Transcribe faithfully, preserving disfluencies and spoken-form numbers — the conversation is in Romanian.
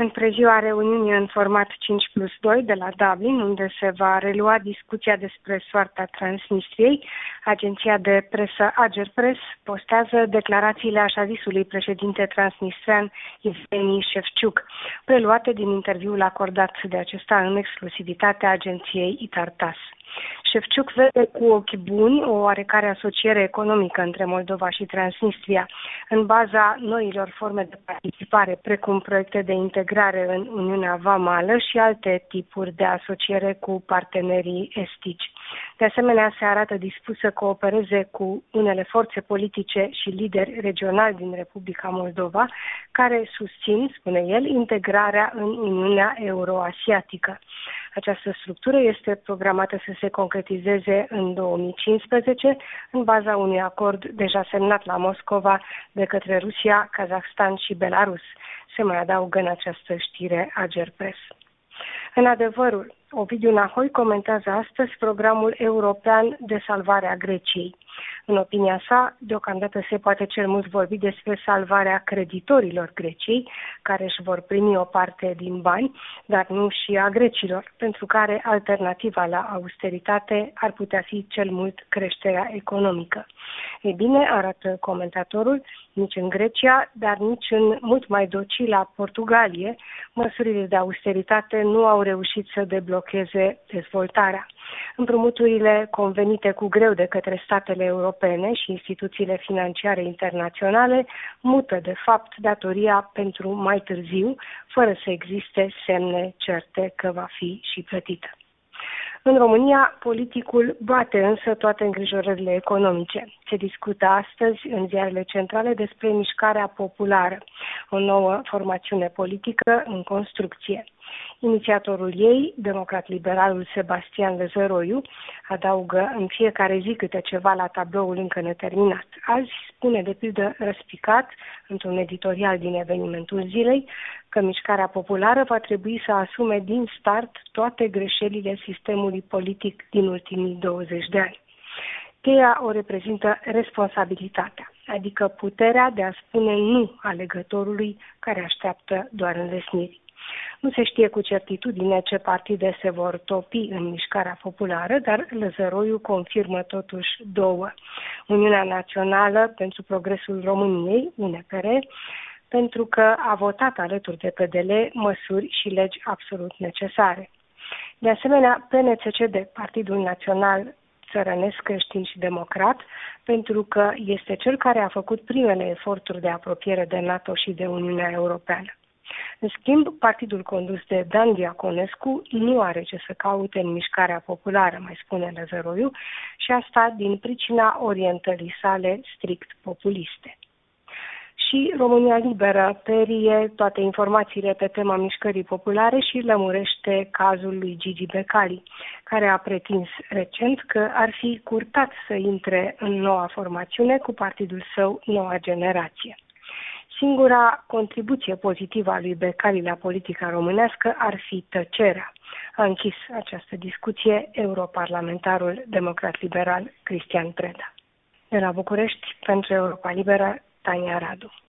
În preziua reuniunii în format cinci plus doi de la Dublin, unde se va relua discuția despre soarta Transnistriei, agenția de presă Agerpres postează declarațiile așa zisului președinte transnistrean Yevgeni Shevchuk, preluate din interviul acordat de acesta în exclusivitate agenției Itartas. Shevchuk vede cu ochi buni o oarecare asociere economică între Moldova și Transnistria, în baza noilor forme de participare, precum proiecte de integrare în Uniunea Vamală și alte tipuri de asociere cu partenerii estici. De asemenea, se arată dispus să coopereze cu unele forțe politice și lideri regionali din Republica Moldova, care susțin, spune el, integrarea în Uniunea Euroasiatică. Această structură este programată să se concretizeze în două mii cincisprezece, în baza unui acord deja semnat la Moscova de către Rusia, Kazahstan și Belarus. Se mai adaugă în această știre Agerpres. În adevărul, Ovidiu Nahoi comentează astăzi programul european de salvare a Greciei. În opinia sa, deocamdată se poate cel mult vorbi despre salvarea creditorilor Greciei, care își vor primi o parte din bani, dar nu și a grecilor, pentru care alternativa la austeritate ar putea fi cel mult creșterea economică. Ei bine, arată comentatorul, nici în Grecia, dar nici în mult mai docila Portugalie, măsurile de austeritate nu au reușit să deblocheze dezvoltarea. Împrumuturile convenite cu greu de către statele europene și instituțiile financiare internaționale mută, de fapt, datoria pentru mai târziu, fără să existe semne certe că va fi și plătită. În România, politicul bate însă toate îngrijorările economice. Se discută astăzi în ziarele centrale despre Mișcarea Populară, o nouă formațiune politică în construcție. Inițiatorul ei, democrat-liberalul Sebastian Lăzăroiu, adaugă în fiecare zi câte ceva la tabloul încă neterminat. Azi spune de pildă răspicat, într-un editorial din evenimentul zilei, că Mișcarea Populară va trebui să asume din start toate greșelile sistemului politic din ultimii douăzeci de ani. Cheia o reprezintă responsabilitatea, adică puterea de a spune nu alegătorului care așteaptă doar înlesniri. Nu se știe cu certitudine ce partide se vor topi în Mișcarea Populară, dar Lăzăroiu confirmă totuși două. Uniunea Națională pentru Progresul României, U N P R, pentru că a votat alături de P D L măsuri și legi absolut necesare. De asemenea, P N C C D, Partidul Național Țărănesc Creștin și Democrat, pentru că este cel care a făcut primele eforturi de apropiere de NATO și de Uniunea Europeană. În schimb, partidul condus de Dan Diaconescu nu are ce să caute în Mișcarea Populară, mai spune Lăzăroiu, și asta din pricina orientării sale strict populiste. Și România Liberă perie toate informațiile pe tema Mișcării Populare și lămurește cazul lui Gigi Becali, care a pretins recent că ar fi curtat să intre în noua formațiune cu partidul său Noua Generație. Singura contribuție pozitivă a lui Becali la politica românească ar fi tăcerea. A închis această discuție europarlamentarul democrat-liberal Cristian Preda. De la București, pentru Europa Liberă, Tania Radu.